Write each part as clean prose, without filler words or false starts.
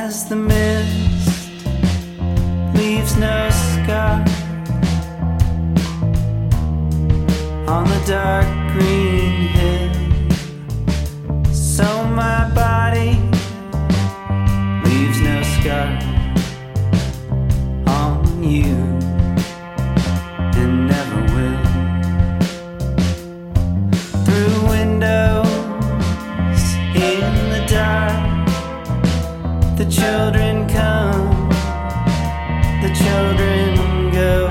as the mist leaves no scar on the dark green hill, so my body leaves no scar on you and never will. Through windows in the dark, the children come, the children go,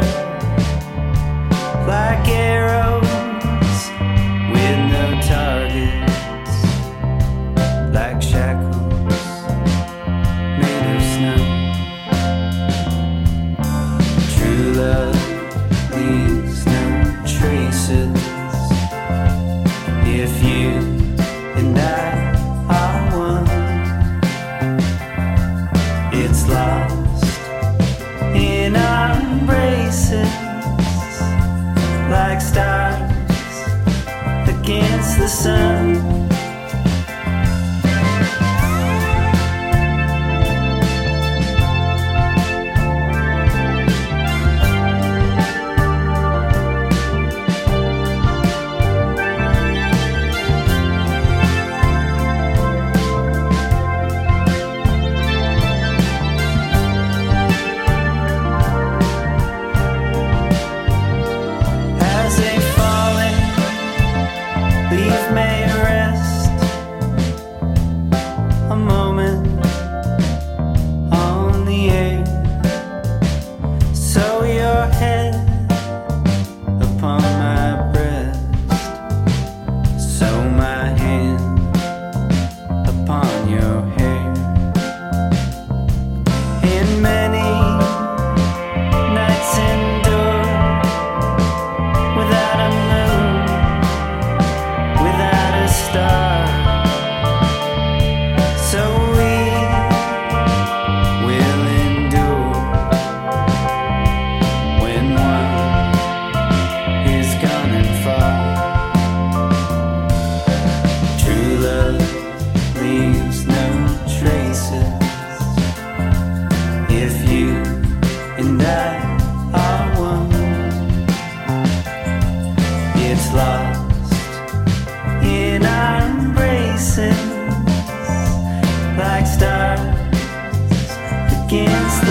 like arrows with no targets, like shackles made of snow. True love leaves no traces if you and I are one. It's lost in our embraces, like stars against the sun. As a falling leaf may rest a moment on the air, so your head upon my breast, so my hand upon your hair. In many nights endure without a moon, without a star, so we will endure when one is gone and far. True love leaves no traces if you and I are one. It's lost in our embraces, like stars against